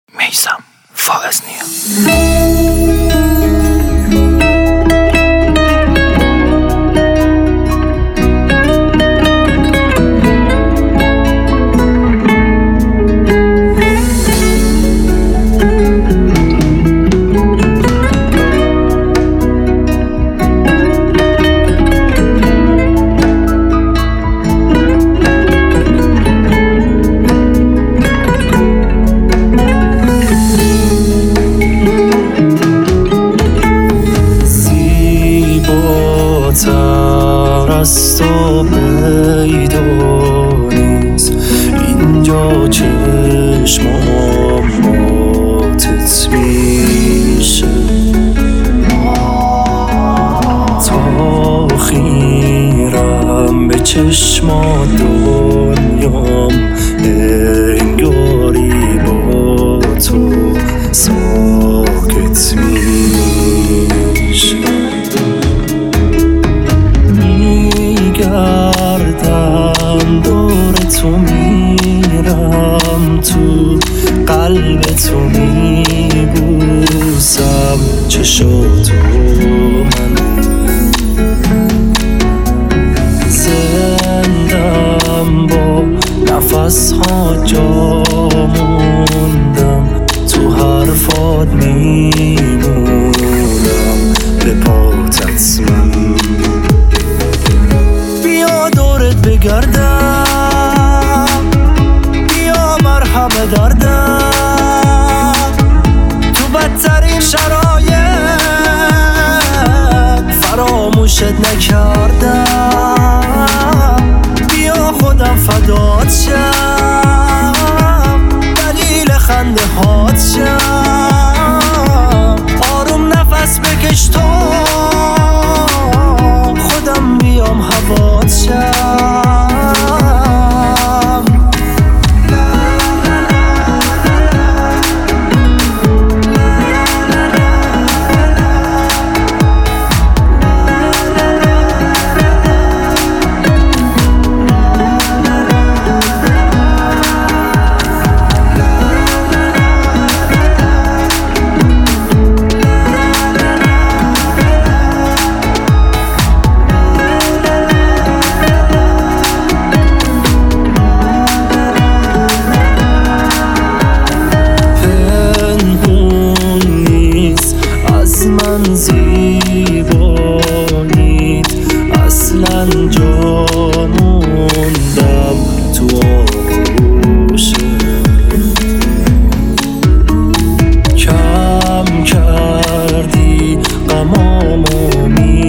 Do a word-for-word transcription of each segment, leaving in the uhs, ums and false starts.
میثم فائزنیا. زیباتر از تو پیدا نیست اینجا، چشمام ماتت میشه تا خیرم به چشما دنیام انگاری با تو ساکت میشه. میگردم دور تو، میرم تو قلب تو، میبوسم چشاتو من زندم با نفس ها جا موندم، تو حرفات میمونم به پاتت من. بیا دورت بگردم، بیا مرهم دردم، تو بدترین شرایط فراموشت نکردم. بیا خودم فدات شم، دلیل خنده هات شم، آروم نفس بکش تو، خودم بیام هوات شم. من زیبایید اصلا جا موندم تو آغوشه، کم کردی غمامو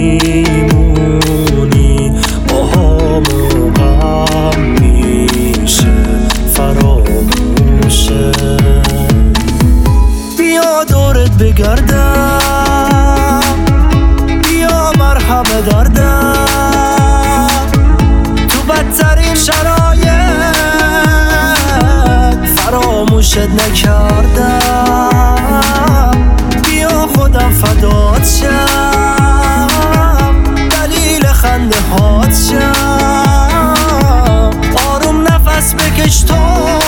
میمونی، باهامو غم میشه فراموشه. بیا دورت بگردم، بیا مرهم دردم، تو بدترین شرایط فراموشت نکردم. بیا خودم فدات شم، دلیل خنده هات شم، آروم نفس بکش تو،